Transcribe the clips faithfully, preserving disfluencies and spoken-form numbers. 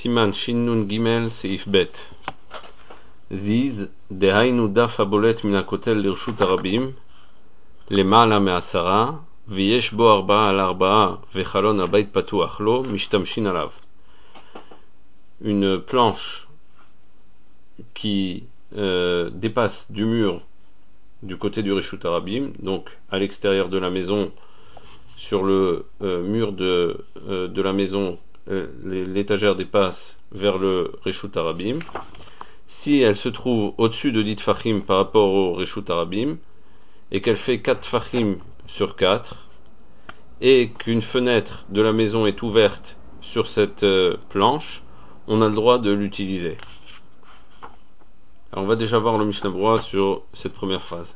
Siman Shin Nun Gimel Seif Bet Ziz Dehainu Daf Abolet Min HaKotel Lirshut HaRabim Lema'ala Me'asara V'yesh Bo Arba'a Al Arba'a V'chalon Al Bait Patuach Lo Mishtamshin Alav. Une planche qui euh, dépasse du mur du côté du Reshut HaRabim, donc à l'extérieur de la maison, sur le euh, mur de, euh, de la maison, euh, l'étagère dépasse vers le Reshut HaRabim. Si elle se trouve au-dessus de dix tfachim par rapport au Reshut HaRabim, et qu'elle fait quatre tfachim sur quatre, et qu'une fenêtre de la maison est ouverte sur cette euh, planche, on a le droit de l'utiliser. Alors on va déjà voir le Mishnah Berurah sur cette première phrase.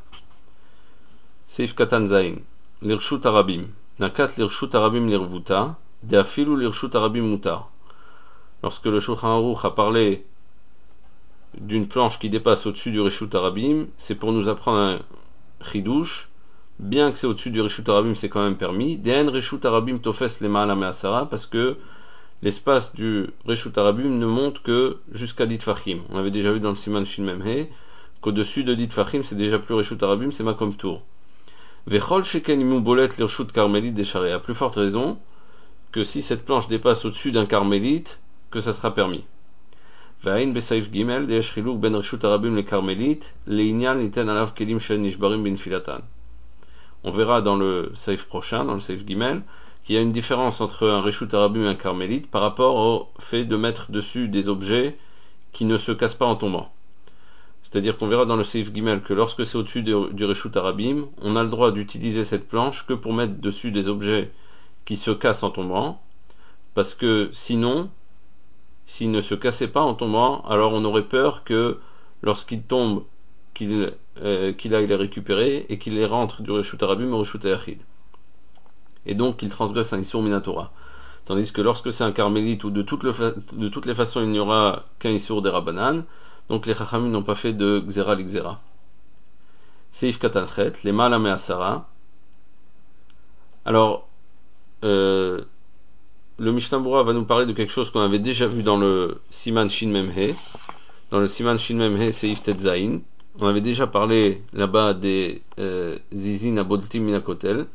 Seif Katan Zain Lirshut HaRabim Nakat Lirshut HaRabim Lirvuta Deafilu Lirshut HaRabim Mutar. Lorsque le Shulchan Aruch a parlé d'une planche qui dépasse au-dessus du Reshut HaRabim, c'est pour nous apprendre un chidouche. Bien que c'est au-dessus du Reshut HaRabim, c'est quand même permis. De'en Reshut HaRabim Tofes Lema'ala Me'asara, parce que l'espace du Reshut HaRabim ne monte que jusqu'à dix tfachim. On avait déjà vu dans le Siman Shin Memhe qu'au-dessus de dix tfachim, c'est déjà plus Reshut HaRabim, c'est Makom Tour. Vechol Sheken Imu Bolet Lirshut Karmelite Desharé. À plus forte raison que si cette planche dépasse au-dessus d'un carmélite, que ça sera permis. Ve'ain Besaif Gimel De'esh Chiluk Ben Reshut HaRabim Le Karmelite Le'inyan Niten Alav Kelim Shel Nishbarim Ben Filatan. On verra dans le Saif prochain, dans le Saif Gimel, qu'il y a une différence entre un Reshut HaRabim et un carmélite par rapport au fait de mettre dessus des objets qui ne se cassent pas en tombant. C'est-à-dire qu'on verra dans le Seif Gimel que lorsque c'est au-dessus de, du Reshut HaRabim, on a le droit d'utiliser cette planche que pour mettre dessus des objets qui se cassent en tombant, parce que sinon, s'ils ne se cassaient pas en tombant, alors on aurait peur que lorsqu'ils tombent, qu'il euh, qu'il aille les récupérer et qu'il les rentre du Reshut HaRabim au Reshut HaYachid. Et donc qu'il transgresse un Issur Minatora. Tandis que lorsque c'est un carmélite où de toutes, le fa- de toutes les façons il n'y aura qu'un Issur des Rabbanan, donc les Chachamim n'ont pas fait de Gzera l'Gzera. Seif Katanchet, les Ma'ala Me'asara. Alors, euh, le Mishnah Berurah va nous parler de quelque chose qu'on avait déjà vu dans le Siman Shin Memhe. Dans le Siman Shin Memhe, Seif Tetzain. On avait déjà parlé là-bas des euh, Zizin Abodtim Minakotel.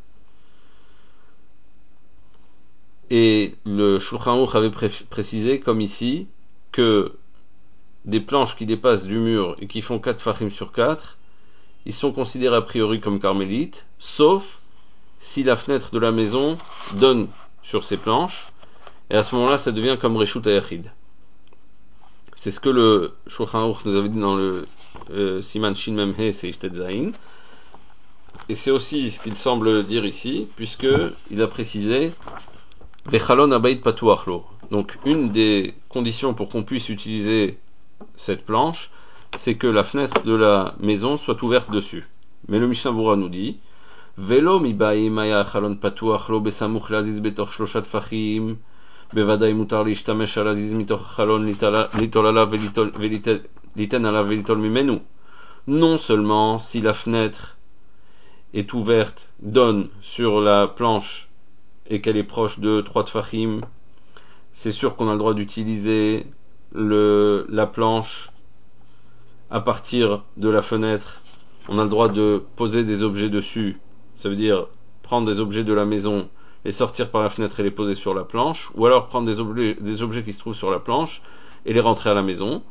Et le Shulchan Aruch avait pré- précisé, comme ici, que des planches qui dépassent du mur et qui font quatre fachim sur quatre, ils sont considérés a priori comme carmélites, sauf si la fenêtre de la maison donne sur ces planches, et à ce moment-là, ça devient comme Reshut HaYachid. C'est ce que le Shulchan Aruch nous avait dit dans le euh, Siman Shin Memhe Seif Tetzain. Et c'est aussi ce qu'il semble dire ici, puisque il a précisé V'chalon Al Bait Patuach Lo. Donc une des conditions pour qu'on puisse utiliser cette planche, c'est que la fenêtre de la maison soit ouverte dessus. Mais le Mishnah Berurah nous dit Velo mi ba'i maya chalon patuach lo besamuch l'aziz betoch shloshat fachim bevadai mutar lishtamesh al aziz mitoch chalon litol alav veliten alav velitol mimenu. Non seulement si la fenêtre est ouverte, donne sur la planche et qu'elle est proche de trois tfachim, c'est sûr qu'on a le droit d'utiliser le, la planche à partir de la fenêtre. On a le droit de poser des objets dessus, ça veut dire prendre des objets de la maison, les sortir par la fenêtre et les poser sur la planche, ou alors prendre des objets, des objets qui se trouvent sur la planche et les rentrer à la maison.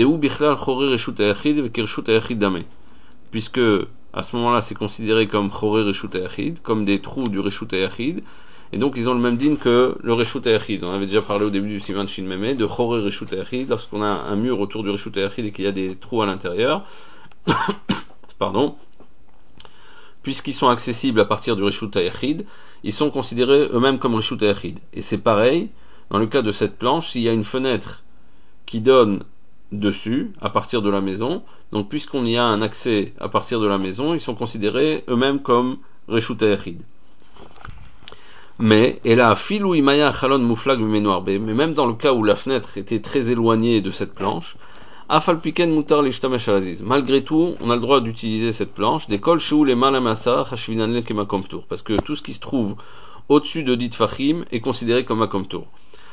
Puisque à ce moment-là c'est considéré comme Choré Reshut HaYachid, comme des trous du Reshut HaYachid, et donc ils ont le même din que le Reshut HaYachid. On avait déjà parlé au début du Siman Shin Memhe de Choré Reshut HaYachid, lorsqu'on a un mur autour du Reshut HaYachid et qu'il y a des trous à l'intérieur. Pardon. Puisqu'ils sont accessibles à partir du Reshut HaYachid, ils sont considérés eux-mêmes comme Reshut HaYachid. Et c'est pareil, dans le cas de cette planche, s'il y a une fenêtre qui donne dessus, à partir de la maison, donc puisqu'on y a un accès à partir de la maison, ils sont considérés eux-mêmes comme Reshut HaYachid. Mais, et là, filou imaya chalon muflag mimenoarbe, mais même dans le cas où la fenêtre était très éloignée de cette planche, afalpiken mutar lishtamesh alaziz. Malgré tout, on a le droit d'utiliser cette planche, des kol shou les malamasa hashvinanle kemakom tour, parce que tout ce qui se trouve au-dessus de dit fachim est considéré comme makom tour.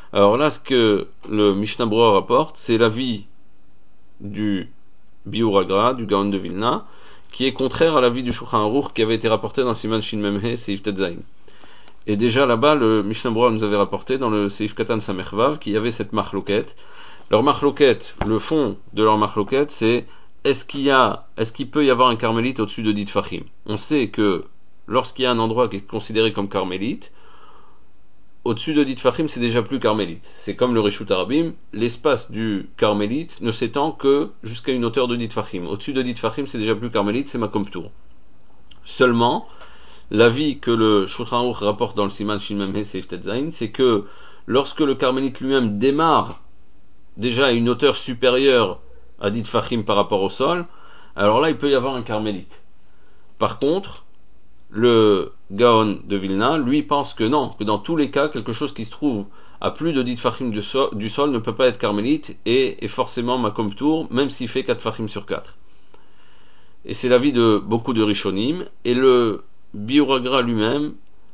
Alors là, ce que le Mishnah Berurah rapporte, c'est l'avis du Biur Agra, du Gaon de Vilna, qui est contraire à l'avis du Shulchan Aruch qui avait été rapporté dans le Siman Shin Memhe Seif Tetzain. Et déjà là-bas, le Mishnah Berurah nous avait rapporté dans le Seif Katan Samer Vav qu'il y avait cette marloquette. Leur marloquette, le fond de leur marloquette, c'est est-ce qu'il y a, est-ce qu'il peut y avoir un carmélite au-dessus de Dit Fachim? On sait que lorsqu'il y a un endroit qui est considéré comme carmélite, au-dessus de Dit Fachim, c'est déjà plus carmélite. C'est comme le Reshut Arabim, l'espace du carmélite ne s'étend que jusqu'à une hauteur de Dit Fachim. Au-dessus de Dit Fachim, c'est déjà plus carmélite, c'est Makom Tour. Seulement, l'avis que le Shulchan Aruch rapporte dans le Siman Shin Memhe Seif Tetzain, c'est que lorsque le carmélite lui-même démarre déjà à une hauteur supérieure à Dit Fachim par rapport au sol, alors là, il peut y avoir un carmélite. Par contre, le Gaon de Vilna, lui, pense que non, que dans tous les cas, quelque chose qui se trouve à plus de Dit Fachim du sol, du sol ne peut pas être carmélite et est forcément Makom Tour, même s'il fait quatre Fachim sur quatre. Et c'est l'avis de beaucoup de Rishonim, et le Biur Agra lui-même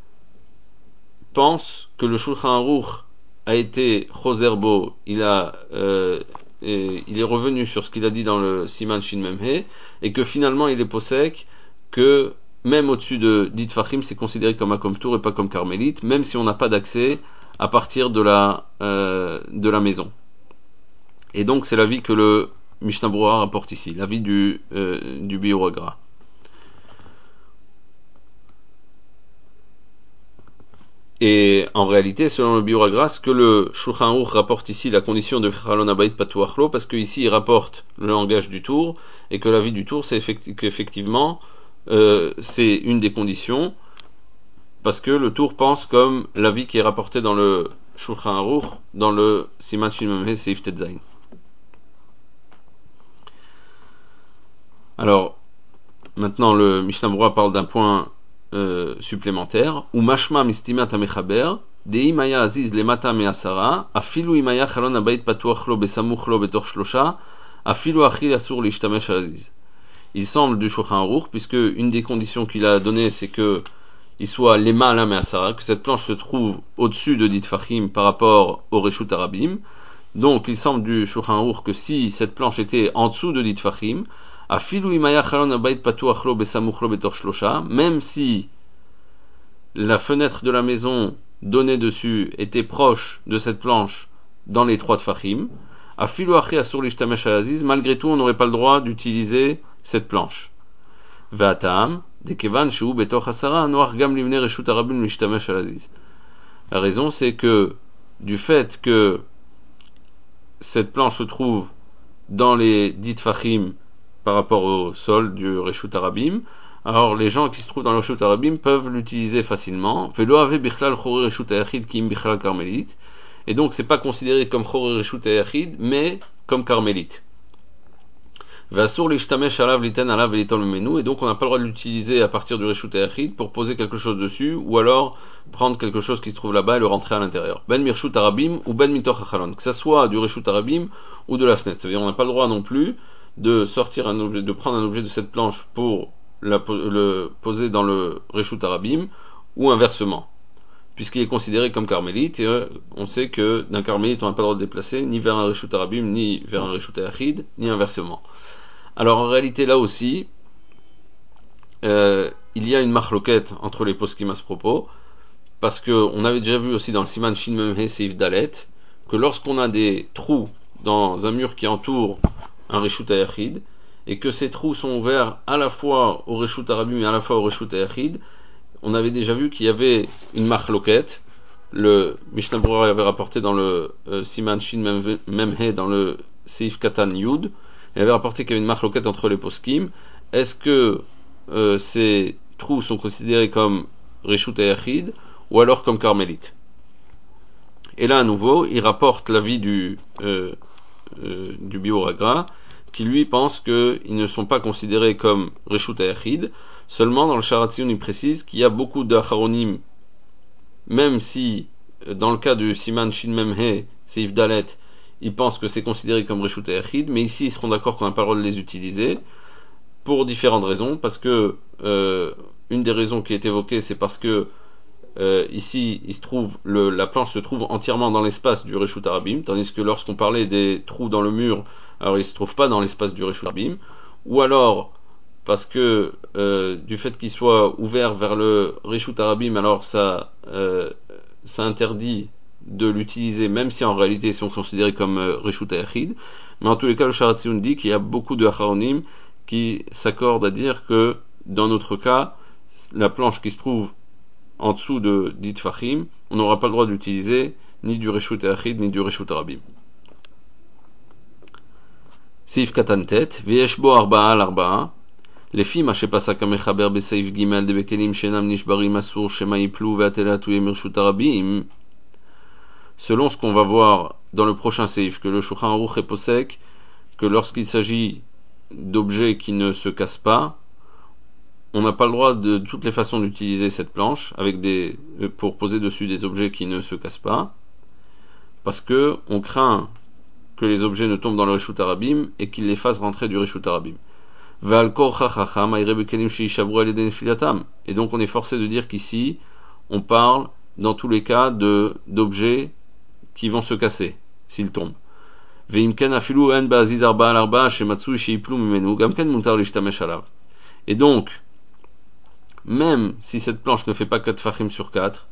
pense que le Shulchan Aruch a été Choserbo, il a euh, et il est revenu sur ce qu'il a dit dans le Siman Shin Memhe, et que finalement il est posek que même au-dessus de Dit Fachim, c'est considéré comme Makom Tour et pas comme carmélite, même si on n'a pas d'accès à partir de la, euh, de la maison. Et donc c'est l'avis que le Mishnah Berurah rapporte ici, l'avis du, euh, du Biur Agra. Et en réalité, selon le Biur Agra, ce que le Shulchan Aruch rapporte ici, la condition de Chalon Abayit Patuach Lo, parce qu'ici il rapporte le langage du tour, et que l'avis du tour, c'est effecti- qu'effectivement, euh, c'est une des conditions, parce que le tour pense comme l'avis qui est rapporté dans le Shulchan Aruch, dans le Siman Shin Memhe Seif Tetzain. Alors, maintenant le Mishnah Berurah parle d'un point Euh, supplémentaire, ou mashma mistimat amechaber, de imaya aziz lemata measara, afilu imaya chalon abayit patuach lo besamuch lo betor shlosha, afilu achil asur lishtamesh aziz. Il semble du Shulchan Aruch, puisque une des conditions qu'il a données, c'est que il soit lema la measara, que cette planche se trouve au-dessus de Dit Fachim par rapport au Reshut Arabim. Donc il semble du Shulchan Aruch que si cette planche était en dessous de Dit Fachim, même si la fenêtre de la maison donnée dessus était proche de cette planche dans les trois tfachim, malgré tout on n'aurait pas le droit d'utiliser cette planche. La raison c'est que du fait que cette planche se trouve dans les dix tfachim par rapport au sol du Reshut Arabim, alors les gens qui se trouvent dans le Reshut Arabim peuvent l'utiliser facilement. Et donc c'est pas considéré comme Choré Reshut Ayachid, mais comme carmélite. Et donc on n'a pas le droit de l'utiliser à partir du Reshut Ayachid pour poser quelque chose dessus, ou alors prendre quelque chose qui se trouve là-bas et le rentrer à l'intérieur. Ben Mirshut Arabim ou Ben Mitoch Achalon, que ça soit du Reshut Arabim ou de la fenêtre. Ça veut dire on n'a pas le droit non plus de sortir un objet, de prendre un objet de cette planche pour la, le poser dans le Reshut Arabim, ou inversement, puisqu'il est considéré comme carmélite, et euh, on sait que d'un carmélite on n'a pas le droit de déplacer ni vers un Reshut Arabim, ni vers un Reshut Ayachid, ni inversement. Alors en réalité là aussi, euh, il y a une marloquette entre les poskim à ce propos, parce qu'on avait déjà vu aussi dans le Siman Shin Memhe Seif Dalet, que lorsqu'on a des trous dans un mur qui entoure un Reshut Ayachid, et que ces trous sont ouverts à la fois au Reshut Arabim et à la fois au Reshut Ayachid, on avait déjà vu qu'il y avait une marloquette. Le Mishnah Berurah avait rapporté dans le euh, Siman Shin Memhe, dans le Seif Katan Yud, il avait rapporté qu'il y avait une marloquette entre les poskim. Est-ce que euh, ces trous sont considérés comme Reshut Ayachid ou alors comme carmélite? Et là à nouveau, il rapporte l'avis du euh, euh, du Biur Agra, qui lui pense qu'ils ne sont pas considérés comme Reshut Ayachid. Seulement dans le Sharatzion il précise qu'il y a beaucoup d'Acharonim, même si dans le cas du Siman Shin Memhe Seif Dalet ils pensent que c'est considéré comme Reshut Ayachid, mais ici ils seront d'accord qu'on n'a pas le droit de les utiliser pour différentes raisons, parce que euh, une des raisons qui est évoquée c'est parce que euh, ici il se trouve le, la planche se trouve entièrement dans l'espace du Reshut Harabim, tandis que lorsqu'on parlait des trous dans le mur, alors il se trouve pas dans l'espace du Reshut Harabim, ou alors parce que euh, du fait qu'il soit ouvert vers le Reshut Harabim, alors ça, euh, ça interdit de l'utiliser, même si en réalité ils sont considérés comme euh, Reshut Hayachid. Mais en tous les cas, le Sharatzion dit qu'il y a beaucoup de Acharonim qui s'accordent à dire que dans notre cas, la planche qui se trouve en dessous de dit Fahim, on n'aura pas le droit d'utiliser ni du Reshut Hayachid ni du Reshut Harabim. Seif Katantet, Vyesh bo arba'a al arba'a. לפי מה שפסק המחבר בסעיף ג' דבכלים שאינם נשברים אסור שמא יפלו והתלת יהיה מרשות הרבים, selon ce qu'on va voir dans le prochain séif, que le Shulchan Aruch est posek, que lorsqu'il s'agit d'objets qui ne se cassent pas, on n'a pas le droit de toutes les façons d'utiliser cette planche avec des, pour poser dessus des objets qui ne se cassent pas, parce que on craint que les objets ne tombent dans le Reshut Harabim et qu'ils les fassent rentrer du Reshut Harabim. Et donc on est forcé de dire qu'ici on parle dans tous les cas de d'objets qui vont se casser s'ils tombent. Et donc même si cette planche ne fait pas quatre fachim sur quatre,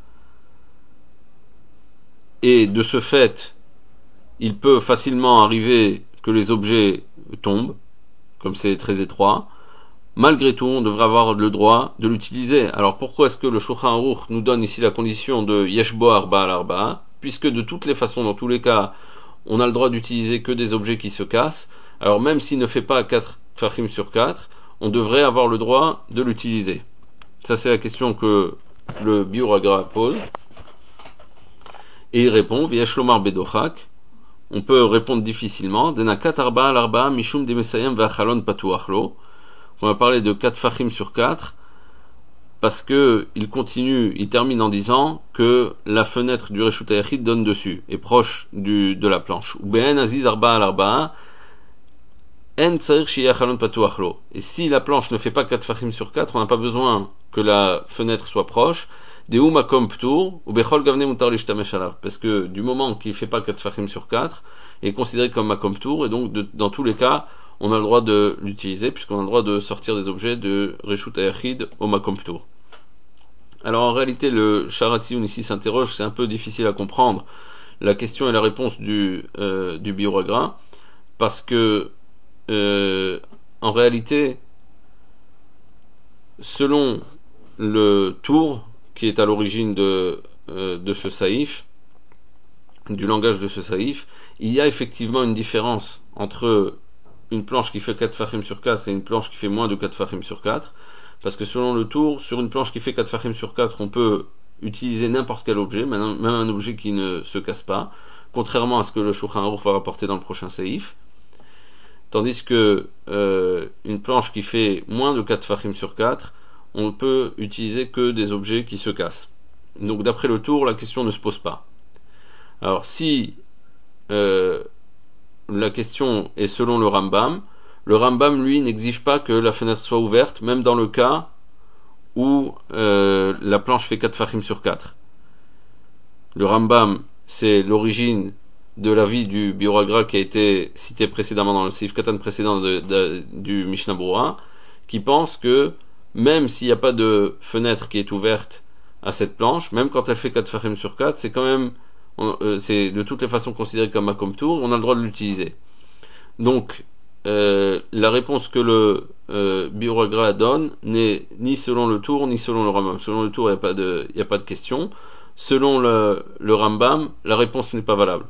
et de ce fait il peut facilement arriver que les objets tombent, comme c'est très étroit, malgré tout, on devrait avoir le droit de l'utiliser. Alors pourquoi est-ce que le Shulchan Aruch nous donne ici la condition de Yesh bo arba al arba, puisque de toutes les façons, dans tous les cas, on a le droit d'utiliser que des objets qui se cassent, alors même s'il ne fait pas quatre fachim sur quatre, on devrait avoir le droit de l'utiliser. Ça c'est la question que le Biur Hagra pose. Et il répond, Vyesh lomar bedochak, on peut répondre difficilement. Denakat arba al arba mishum de mesayem ve'achalon patuach lo. On va parler de quatre fachim sur quatre parce que il continue, il termine en disant que la fenêtre du Reshut Hayachid donne dessus, est proche du, de la planche. Ou be'en aziz arba al arba en tsarir shi achalon patuach lo. Et si la planche ne fait pas quatre fachim sur quatre, on n'a pas besoin que la fenêtre soit proche. Parce que du moment qu'il ne fait pas quatre fachim sur quatre, il est considéré comme makom tour, et donc de, dans tous les cas, on a le droit de l'utiliser, puisqu'on a le droit de sortir des objets de Reshut Hayachid au makom tour. Alors en réalité, le Sharatzion ici s'interroge, c'est un peu difficile à comprendre la question et la réponse du, euh, du Biur Hagra, parce que euh, en réalité, selon le tour qui est à l'origine de, euh, de ce saïf, du langage de ce saïf, il y a effectivement une différence entre une planche qui fait quatre fachim sur quatre et une planche qui fait moins de quatre fachim sur quatre, parce que selon le tour, sur une planche qui fait quatre fachim sur quatre, on peut utiliser n'importe quel objet, même un objet qui ne se casse pas, contrairement à ce que le Shulchan Aruch va rapporter dans le prochain saïf, tandis que euh, une planche qui fait moins de quatre fachim sur quatre, on ne peut utiliser que des objets qui se cassent. Donc d'après le tour, la question ne se pose pas. Alors si euh, la question est selon le Rambam, le Rambam lui n'exige pas que la fenêtre soit ouverte, même dans le cas où euh, la planche fait quatre fachim sur quatre. Le Rambam, c'est l'origine de l'avis du Biur Hagra qui a été cité précédemment dans le Seif Katan précédent de, de, du Mishnah Berurah, qui pense que même s'il n'y a pas de fenêtre qui est ouverte à cette planche, même quand elle fait quatre fachim sur quatre, c'est quand même, on, euh, c'est de toutes les façons considéré comme makom tour, on a le droit de l'utiliser. Donc, euh, la réponse que le euh, Biur Hagra donne n'est ni selon le tour, ni selon le Rambam. Selon le tour, il n'y a pas de, il n'y a pas de question. Selon le, le Rambam, la réponse n'est pas valable.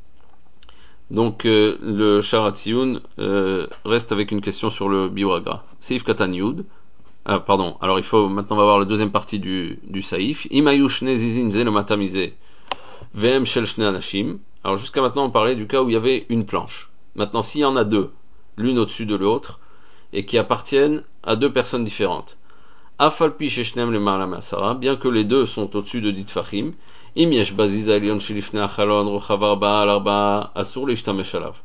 Donc, euh, le Sharatzion euh, reste avec une question sur le Biur Hagra. Seif Katan Yud. Ah, pardon, alors il faut, maintenant on va voir la deuxième partie du, du saïf. Imayu shne zizin ze no matamize vm shel shne anashim. Alors jusqu'à maintenant on parlait du cas où il y avait une planche. Maintenant s'il y en a deux, l'une au-dessus de l'autre, et qui appartiennent à deux personnes différentes. Afalpi sheshnem le marla masara, bien que les deux sont au-dessus de dit fachim, im yesh baziza elion shelifne achalon rochavar ba'al arba asur lishtamesh alav.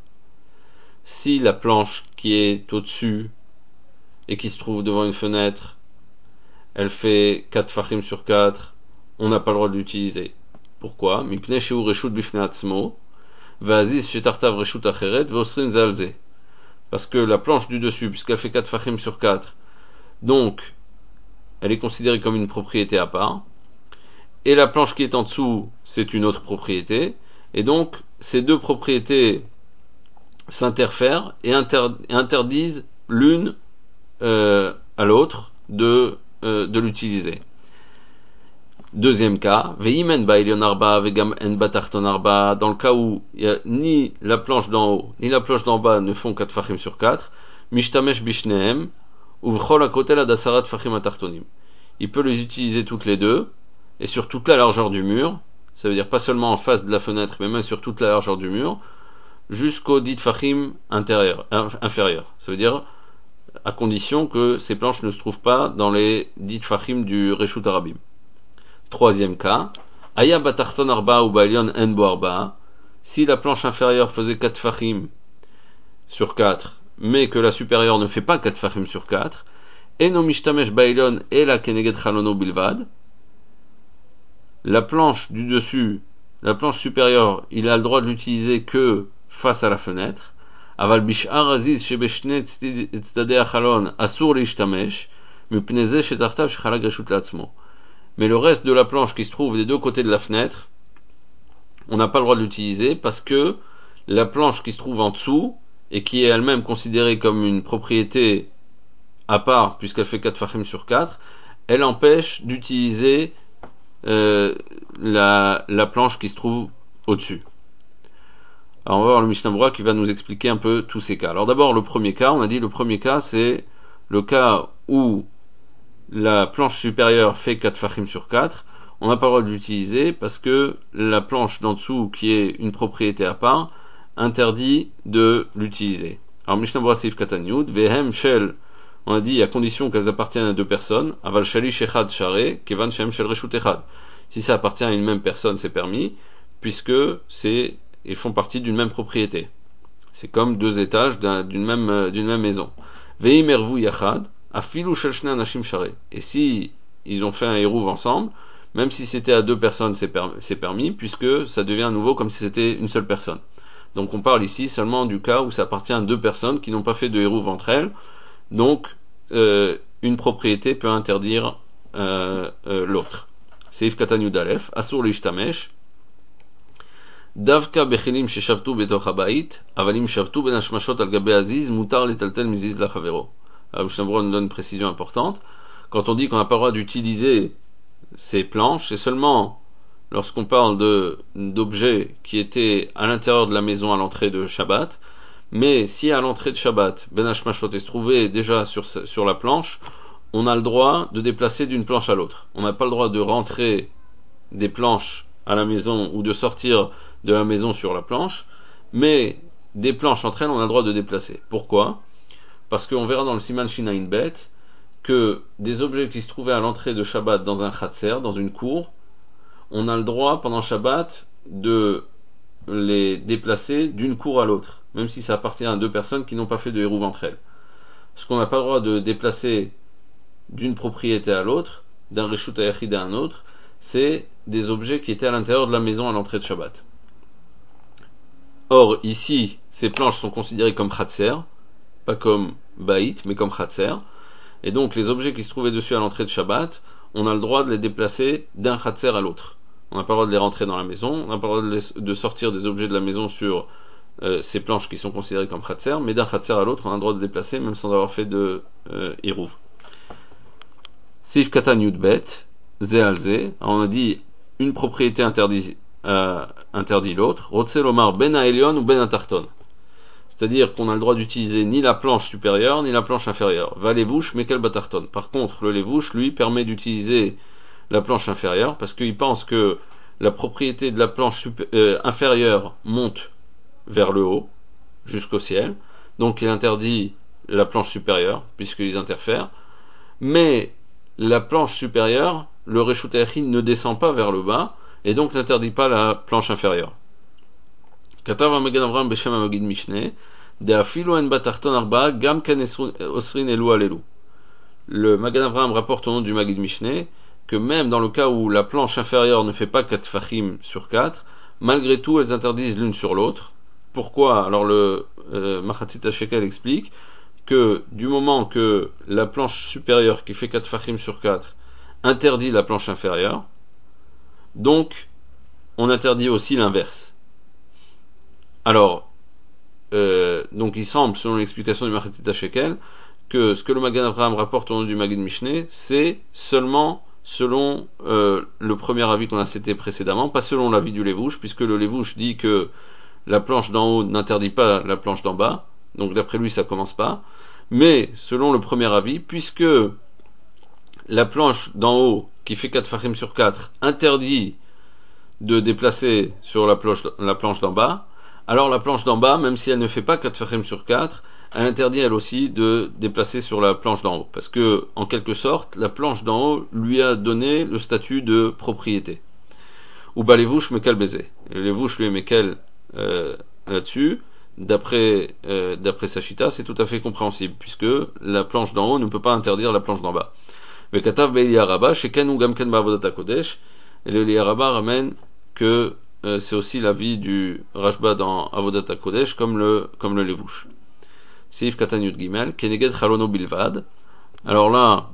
Si la planche qui est au-dessus et qui se trouve devant une fenêtre, elle fait quatre fachim sur quatre, on n'a pas le droit de l'utiliser. Pourquoi? Mipnei sheu reshut bifnei atzmo, ve'aziz shetartav reshut acheret, ve'osrin zalze. Parce que la planche du dessus, puisqu'elle fait quatre fachim sur quatre, donc elle est considérée comme une propriété à part, et la planche qui est en dessous, c'est une autre propriété, et donc ces deux propriétés s'interfèrent et inter- interdisent l'une euh, à l'autre de, euh, de l'utiliser. Deuxième cas, Veimen ba'ilion arba vegam en batarton arba, dans le cas où il y a ni la planche d'en haut ni la planche d'en bas ne font quatre fachim sur quatre, mishtamesh bishnehem uvchol akotel adasarat fachim atartonim. Il peut les utiliser toutes les deux et sur toute la largeur du mur, ça veut dire pas seulement en face de la fenêtre, mais même sur toute la largeur du mur, jusqu'au dit fachim intérieur, inférieur. Ça veut dire à condition que ces planches ne se trouvent pas dans les dit fachim du reshut arabim. Troisième cas, Aya batarton arba ou bailion en bo arba, si la planche inférieure faisait quatre fachim sur quatre, mais que la supérieure ne fait pas quatre fachim sur quatre, eno mishtamesh bailion et la keneged chalono bilvad, la planche du dessus, la planche supérieure, il a le droit de l'utiliser que face à la fenêtre. Aval bishar aziz shebeshne tzadei achalon asur lishtamesh, mipnei ze shetartav shechalag reshut la'atzmo. Mais le reste de la planche qui se trouve des deux côtés de la fenêtre, on n'a pas le droit de l'utiliser parce que la planche qui se trouve en dessous et qui est elle-même considérée comme une propriété à part puisqu'elle fait quatre fachim sur quatre, elle empêche d'utiliser euh, la, la planche qui se trouve au-dessus. Alors on va voir le Mishnah Berurah qui va nous expliquer un peu tous ces cas. Alors d'abord le premier cas, on a dit le premier cas c'est le cas où la planche supérieure fait quatre fachim sur quatre, on n'a pas le droit de l'utiliser parce que la planche d'en dessous, qui est une propriété à part, interdit de l'utiliser. Alors Mishnah Berurah Seif Katan Yud, Vehem Shel, on a dit à condition qu'elles appartiennent à deux personnes, Aval Shalish Echad Share, Kevan Shem Shel Reshut Echad. Si ça appartient à une même personne, c'est permis, puisque c'est, ils font partie d'une même propriété. C'est comme deux étages d'un, d'une, même, d'une même maison. Veim Ervu Yachad, Afilu shel shnei anashim share. Et si ils ont fait un hérouv ensemble, même si c'était à deux personnes, c'est, per- c'est permis, puisque ça devient à nouveau comme si c'était une seule personne. Donc on parle ici seulement du cas où ça appartient à deux personnes qui n'ont pas fait de hérouv entre elles. Donc euh, une propriété peut interdire euh, euh, l'autre. Seif Katan Yud Alef, Asur l'ishtamesh, Davka bechilim sheshavtu betoch habayit, avalim shavtu ben hashmashot al gabe aziz, mutar letaltel miziz la chavero. Alors, Mishnah Berurah nous donne une précision importante. Quand on dit qu'on n'a pas le droit d'utiliser ces planches, c'est seulement lorsqu'on parle de, d'objets qui étaient à l'intérieur de la maison à l'entrée de Shabbat. Mais si à l'entrée de Shabbat, Ben Hashmashot est trouvé déjà sur, sur la planche, on a le droit de déplacer d'une planche à l'autre. On n'a pas le droit de rentrer des planches à la maison ou de sortir de la maison sur la planche, mais des planches entre elles, on a le droit de déplacer. Pourquoi ? Parce qu'on verra dans le Siman Shinayin Bet que des objets qui se trouvaient à l'entrée de Shabbat dans un Khatser, dans une cour, on a le droit pendant Shabbat de les déplacer d'une cour à l'autre, même si ça appartient à deux personnes qui n'ont pas fait de hérouv entre elles. Ce qu'on n'a pas le droit de déplacer d'une propriété à l'autre, d'un Reshut HaYachid à un autre, c'est des objets qui étaient à l'intérieur de la maison à l'entrée de Shabbat. Or, ici, ces planches sont considérées comme Khatser, pas comme Baït, mais comme Khatser. Et donc, les objets qui se trouvaient dessus à l'entrée de Shabbat, on a le droit de les déplacer d'un Khatser à l'autre. On n'a pas le droit de les rentrer dans la maison, on n'a pas le droit de, les, de sortir des objets de la maison sur euh, ces planches qui sont considérées comme Khatser, mais d'un Khatser à l'autre, on a le droit de déplacer, même sans avoir fait de euh, Hérouv. Sif Katan Yudbet, Ze al Ze, on a dit une propriété interdit, euh, interdit l'autre, Rotse Lomar Ben Aelion ou Ben Atarton. C'est-à-dire qu'on a le droit d'utiliser ni la planche supérieure ni la planche inférieure. Va levouche, mekel batarton. Par contre, le levouche, lui, permet d'utiliser la planche inférieure parce qu'il pense que la propriété de la planche supé- euh, inférieure monte vers le haut, jusqu'au ciel. Donc il interdit la planche supérieure, puisqu'ils interfèrent. Mais la planche supérieure, le Reshut HaYachid ne descend pas vers le bas, et donc n'interdit pas la planche inférieure. Katav HaMagen Avraham Beshem HaMagid Mishneh, De afilu en batarton arba, gam ken osrin elu alelu. Le Magen Avraham rapporte au nom du Magid Mishneh que même dans le cas où la planche inférieure ne fait pas quatre fachim sur quatre, malgré tout elles interdisent l'une sur l'autre. Pourquoi? Alors le euh, Machatzit Shekel explique que du moment que la planche supérieure qui fait quatre fachim sur quatre interdit la planche inférieure, donc on interdit aussi l'inverse. Alors, euh, donc il semble, selon l'explication du Machatzit Shekel, que ce que le Magen Avraham rapporte au nom du Magen Mishneh, c'est seulement selon euh, le premier avis qu'on a cité précédemment, pas selon l'avis du Levouche, puisque le Levouche dit que la planche d'en haut n'interdit pas la planche d'en bas, donc d'après lui ça commence pas, mais selon le premier avis, puisque la planche d'en haut qui fait quatre fachim sur quatre interdit de déplacer sur la planche, la planche d'en bas, alors la planche d'en bas, même si elle ne fait pas quatre fachim sur quatre, elle interdit elle aussi de déplacer sur la planche d'en haut, parce que en quelque sorte la planche d'en haut lui a donné le statut de propriété. Ou bah les vouches mekel baiser, les vouches lui et mekel euh, là-dessus, d'après euh, d'après Sachita, c'est tout à fait compréhensible, puisque la planche d'en haut ne peut pas interdire la planche d'en bas. Mais Katav Be'eli Araba, Sheken ou Gamken Ba'avodat HaKodesh, et le Eli Araba ramène que euh, c'est aussi l'avis du Rashba dans Avodat HaKodesh, comme le comme le Levouche. Seif Katan Yud Gimel, Keneged Chalono Bilvad. Alors là,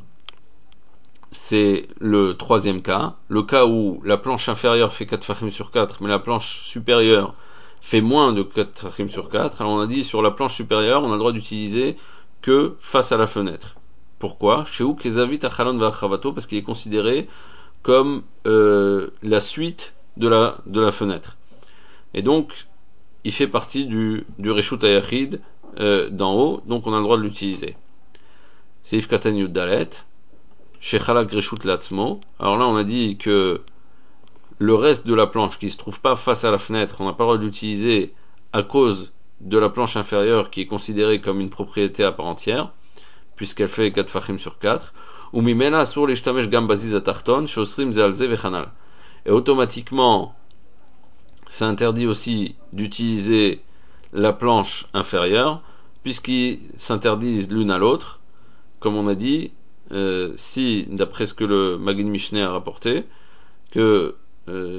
c'est le troisième cas, le cas où la planche inférieure fait quatre fachim sur quatre, mais la planche supérieure fait moins de quatre fachim sur quatre. Alors on a dit sur la planche supérieure, on a le droit d'utiliser que face à la fenêtre. Pourquoi? Chez où Kezavit Achalon Vachavato, parce qu'il est considéré comme euh, la suite de la, de la fenêtre. Et donc, il fait partie du, du Reshut Hayachid euh, d'en haut, donc on a le droit de l'utiliser. Seif Katan Yud Dalet, Shechalak Reshut Latzmo. Alors là, on a dit que le reste de la planche qui ne se trouve pas face à la fenêtre, on n'a pas le droit de l'utiliser à cause de la planche inférieure qui est considérée comme une propriété à part entière, puisqu'elle fait quatre fachim sur quatre. Ou mimena asur l'ishtamesh gam baziz atarton, shosrim zealze vechanal. Et automatiquement, c'est interdit aussi d'utiliser la planche inférieure, puisqu'ils s'interdisent l'une à l'autre. Comme on a dit, euh, si, d'après ce que le Magen Mishneh a rapporté, que euh,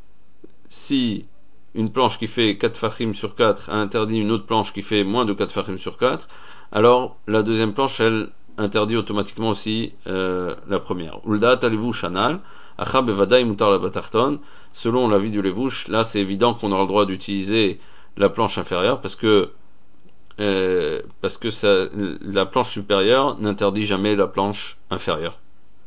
si une planche qui fait quatre fachim sur quatre a interdit une autre planche qui fait moins de quatre fachim sur quatre, alors la deuxième planche, elle interdit automatiquement aussi euh, la première. Uldaat alevouch anal, acha bevadaï mutar la batarton. Selon l'avis du levouch, là c'est évident qu'on aura le droit d'utiliser la planche inférieure parce que euh, parce que ça, la planche supérieure n'interdit jamais la planche inférieure.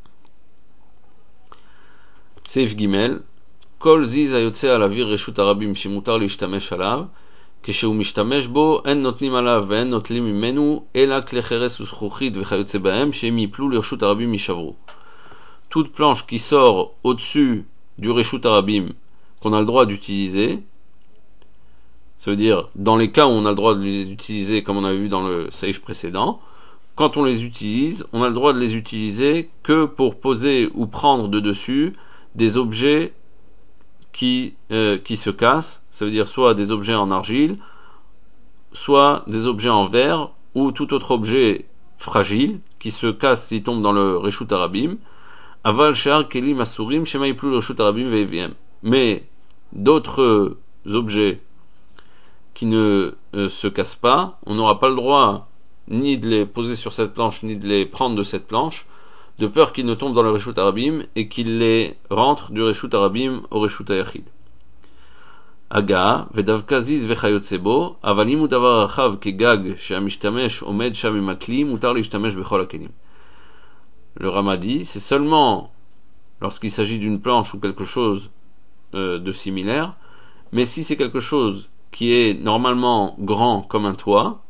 Seif Gimel, kol ziz ayotze alavir reshut arabim shemutar lishtamesh alav. כשהוא משתמש בו, אין נותנים עליו ואין נוטלים ממנו, אלא כלי חרס וזכוכית וכיוצא בהם, שהם יפלו לרשות הרבים יישברו. Toute planche qui sort au-dessus du reshut arabim qu'on a le droit d'utiliser, ça veut dire dans les cas où on a le droit de les utiliser, comme on a vu dans le safe précédent, quand on les utilise, on a le droit de les utiliser que pour poser ou prendre de dessus des objets qui, euh, qui se cassent. Ça veut dire soit des objets en argile, soit des objets en verre, ou tout autre objet fragile qui se casse s'il tombe dans le reshut arabim. Aval she'ar kelim asurim shema yiplu reshut arabim ve'eviem. Mais d'autres objets qui ne euh, se cassent pas, on n'aura pas le droit ni de les poser sur cette planche, ni de les prendre de cette planche, de peur qu'ils ne tombent dans le reshut arabim et qu'ils les rentrent du reshut arabim au reshut hayachid. Aga, ודווקא זיז וכיוצא בו, אבל אם הוא דבר רחב כגג שהמשתמש עומד שם עם הכלי, מותר להשתמש בכל הכלים. Le Rama dit, c'est seulement lorsqu'il s'agit d'une planche ou quelque chose euh, de similaire, mais si c'est quelque chose qui est normalement grand comme un toit,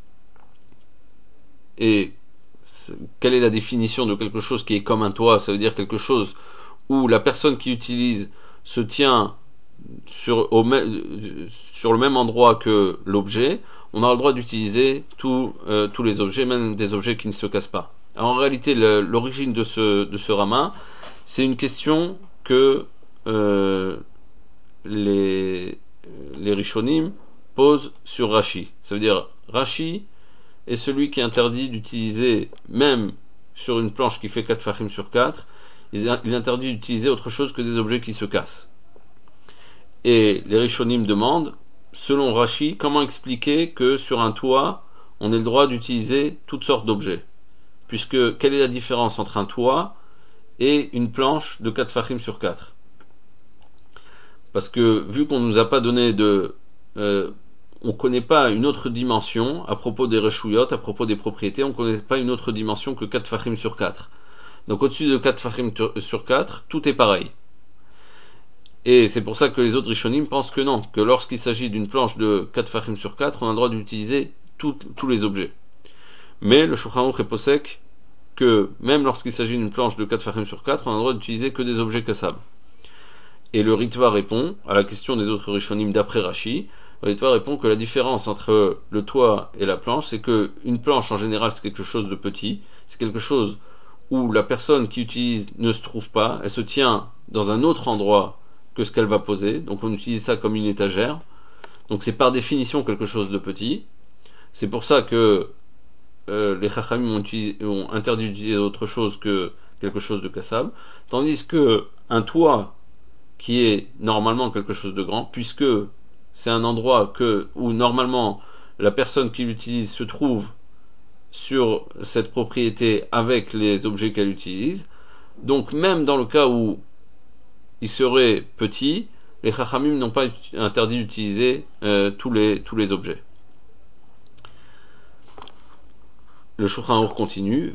et quelle est la définition de quelque chose qui est comme un toit? Ça veut dire quelque chose où la personne qui utilise se tient Sur, au même, sur le même endroit que l'objet, on a le droit d'utiliser tout, euh, tous les objets, même des objets qui ne se cassent pas. Alors, en réalité, le, l'origine de ce, de ce Rama, c'est une question que euh, les, les Rishonim posent sur Rashi. Ça veut dire, Rashi est celui qui interdit d'utiliser, même sur une planche qui fait quatre fachim sur quatre, il est interdit d'utiliser autre chose que des objets qui se cassent. Et les Rishonim demandent, selon Rashi, comment expliquer que sur un toit, on ait le droit d'utiliser toutes sortes d'objets? Puisque, quelle est la différence entre un toit et une planche de quatre fachim sur quatre? Parce que, vu qu'on ne nous a pas donné de... Euh, on ne connaît pas une autre dimension à propos des Reshuyot, à propos des propriétés, on ne connaît pas une autre dimension que quatre fachim sur quatre. Donc au-dessus de quatre fachim sur quatre, tout est pareil. Et c'est pour ça que les autres Rishonim pensent que non, que lorsqu'il s'agit d'une planche de quatre fachim sur quatre, on a le droit d'utiliser tous les objets. Mais le Shulchan Aruch est posek que même lorsqu'il s'agit d'une planche de quatre fachim sur quatre, on a le droit d'utiliser que des objets cassables. Et le Ritva répond à la question des autres Rishonim d'après Rashi. Le Ritva répond que la différence entre le toit et la planche, c'est que une planche en général c'est quelque chose de petit, c'est quelque chose où la personne qui utilise ne se trouve pas, elle se tient dans un autre endroit que ce qu'elle va poser, donc on utilise ça comme une étagère, donc c'est par définition quelque chose de petit. C'est pour ça que euh, les Chachamim ont, ont interdit d'utiliser autre chose que quelque chose de cassable, tandis que un toit qui est normalement quelque chose de grand, puisque c'est un endroit que, où normalement la personne qui l'utilise se trouve sur cette propriété avec les objets qu'elle utilise, donc même dans le cas où il serait petit, les Chachamim n'ont pas interdit d'utiliser euh, tous, les, tous les objets. Le Shulchan Aruch continue.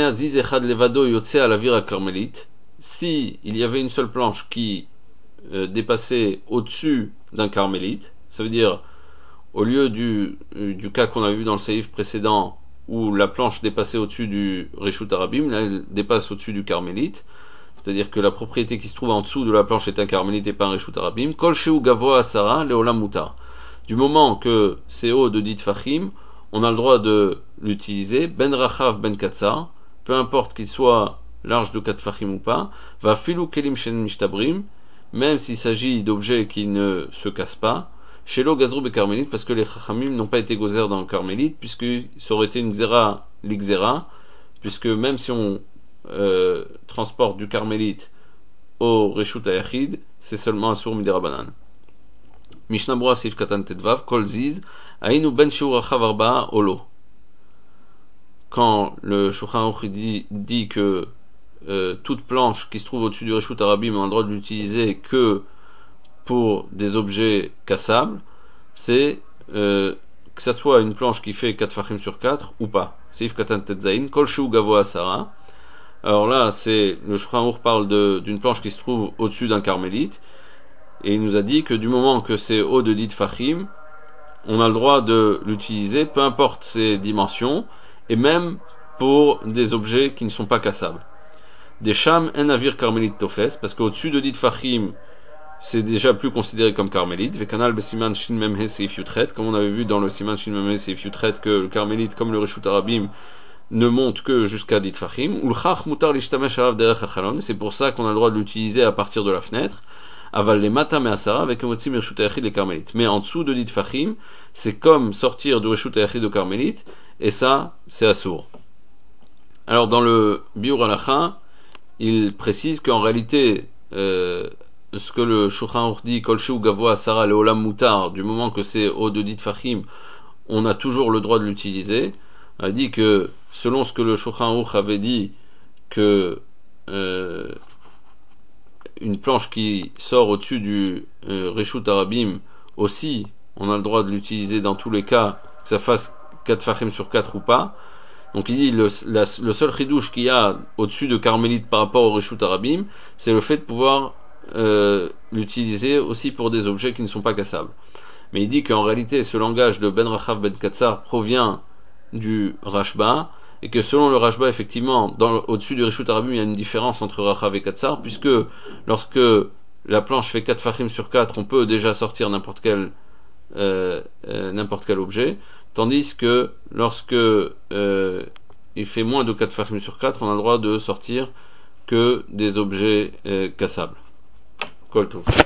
Si il y avait une seule planche qui euh, dépassait au-dessus d'un carmélite, ça veut dire au lieu du, du cas qu'on a vu dans le séif précédent où la planche dépassait au-dessus du Reshut Arabim, là elle dépasse au-dessus du carmélite, c'est-à-dire que la propriété qui se trouve en dessous de la planche est un carmélite et pas un Reshut Arabim. Kol sheu gavoa asara leolam mutar. Du moment que c'est haut de dit fachim, on a le droit de l'utiliser, ben rachav ben katsar, peu importe qu'il soit large de quatre fachim ou pas, va filu kelim shen mishtabrim, même s'il s'agit d'objets qui ne se cassent pas, shelo gazrou be carmélite, parce que les chachamim n'ont pas été gozer dans le carmélite, puisque ça aurait été une xéra l'ixéra, puisque même si on euh, transporte du carmélite au reshut ayachid, c'est seulement un sour midirabanan. Mishnah Brura Seif Katan Tedvav, Kol Ziz, Aïnu Ben Sheur Rachav Arba'a Olo. Quand le Shulchan Aruch dit, dit que euh, toute planche qui se trouve au-dessus du Reshut Arabim a le droit de l'utiliser que pour des objets cassables, c'est euh, que ça soit une planche qui fait quatre fachim sur quatre ou pas. Seif Katan Tetzain, Kol Sheu Gavoa Asara. Alors là, c'est le Shulchan Aruch parle d'une planche qui se trouve au-dessus d'un carmélite. Et il nous a dit que du moment que c'est haut de dit fachim, on a le droit de l'utiliser, peu importe ses dimensions, et même pour des objets qui ne sont pas cassables. Des sham en navire carmélite tofes, parce qu'au-dessus de dit fachim, c'est déjà plus considéré comme carmélite. Vekanal besiman shin memhe seif yutret, comme on avait vu dans le siman shin memhe seif yutret que le carmélite, comme le reshut arabim, ne monte que jusqu'à dit fachim. Ulchach mutar lishtamesh arav derech hachalon, c'est pour ça qu'on a le droit de l'utiliser à partir de la fenêtre. Aval les mata me asara avec un motzim reshut ayachid les carmélites. Mais en dessous de dit fachim, c'est comme sortir du reshut ayachid de carmélite, et ça, c'est assour. Alors dans le biur halacha, il précise qu'en réalité, euh, ce que le Shulchan Aruch dit, kol sheu gavoa asara leolam mutar, du moment que c'est au de dit fachim, on a toujours le droit de l'utiliser. Il dit que selon ce que le Shulchan Aruch avait dit, que euh, une planche qui sort au-dessus du euh, Reshut Arabim aussi, on a le droit de l'utiliser dans tous les cas, que ça fasse quatre fachim sur quatre ou pas. Donc il dit le, la, le seul chidouche qu'il y a au-dessus de carmélite par rapport au Reshut Arabim, c'est le fait de pouvoir euh, l'utiliser aussi pour des objets qui ne sont pas cassables. Mais il dit qu'en réalité ce langage de Ben Rachav Ben Katsar provient du Rashba, et que selon le Rashba, effectivement, dans, au-dessus du Reshut Arabim, il y a une différence entre Rachav et Katsar, puisque lorsque la planche fait quatre fachim sur quatre, on peut déjà sortir n'importe quel, euh, euh, n'importe quel objet, tandis que lorsque euh, il fait moins de quatre fachim sur quatre, on a le droit de sortir que des objets euh, cassables. Kol tov.